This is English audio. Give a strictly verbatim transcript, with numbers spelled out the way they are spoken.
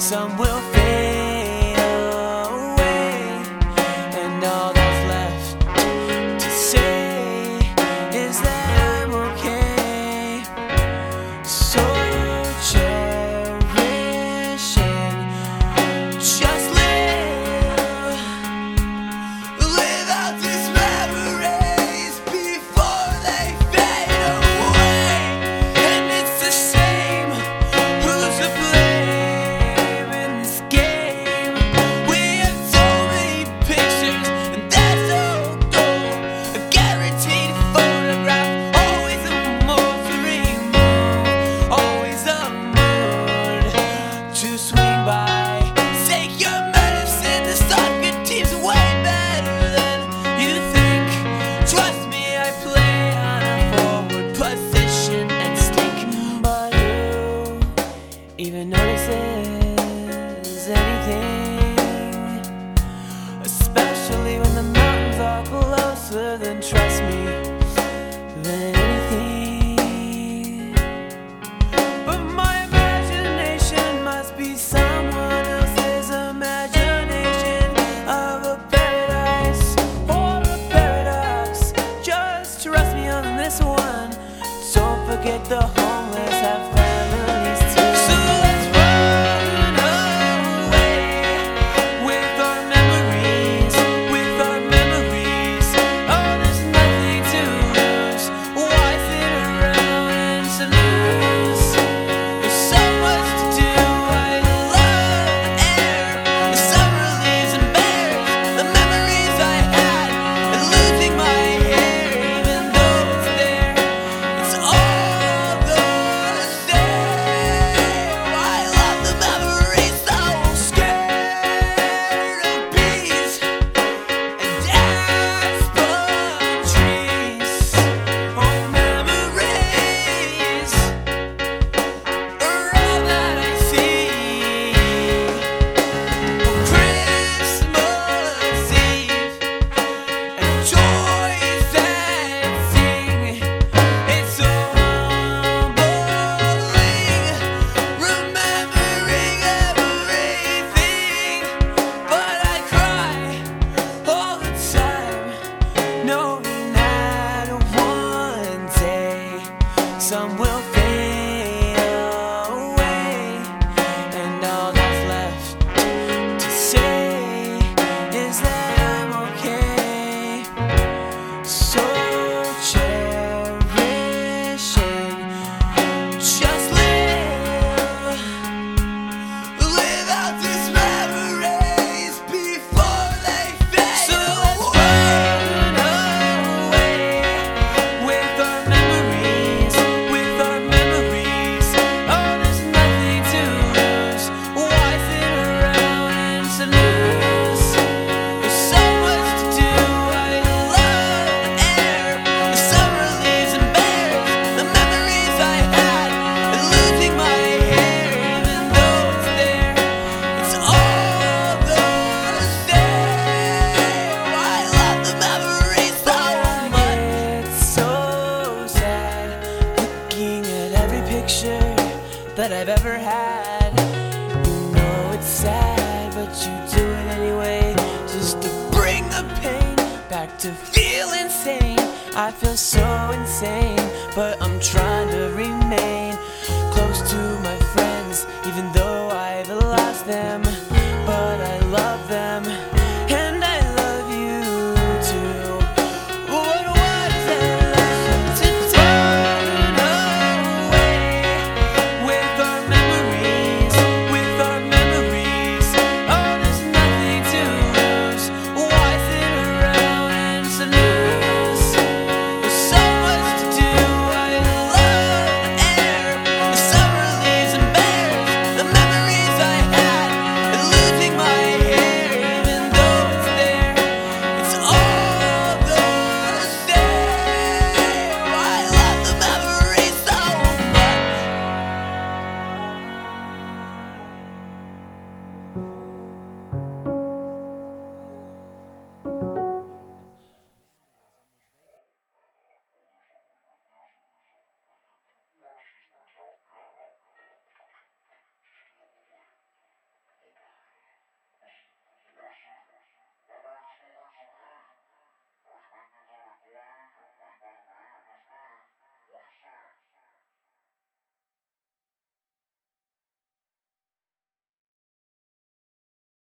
Some will fade away, and all that's left to say is that I'm okay. So cherishing, just live, live out these memories before they fade away. And it's the same, who's to blame in this game? We have so many pictures, and that's so gold. A guaranteed photograph, always a mood to remove, always a mood to swing by. Take your medicine, the soccer team's way better than you think. Trust me, I play on a forward position and stink. But who even notices anything? Especially when the mountains are closer, then trust me, than anything. But my imagination must be someone else's imagination of a paradise or a paradox. Just trust me on this one. Don't forget the homeless have families too. So let's run away with our memories, with our memories. Oh, there's nothing to lose. Why sit around and snooze? There's so much to do. I love the air, the summer leaves and bears, the memories I had, and losing my hair, even though it's there. It's all the same. I love the memories, so scared of bees and aspen trees. Oh, memories are all that I see. Christmas Eve and joys that sing. It's so humbling, remembering everything. But I cry all the time, knowing that one day some will fade away, and all that's left to say is that I'm okay. So cherishing, just live, live out these memories before they fade. So let's run away with our memories, with our memories. Oh, there's nothing to lose. Why sit around and snooze? There's so much to do. I love the air, the summer leaves and bears, the memories I had, and losing my hair, even though it's there. It's all the same. I love the memories so much. It's so sad looking at every picture that I've ever had. You know it's sad, but you do it anyway, just to bring the pain back to feel insane. I feel so insane, but I'm trying to remain close to my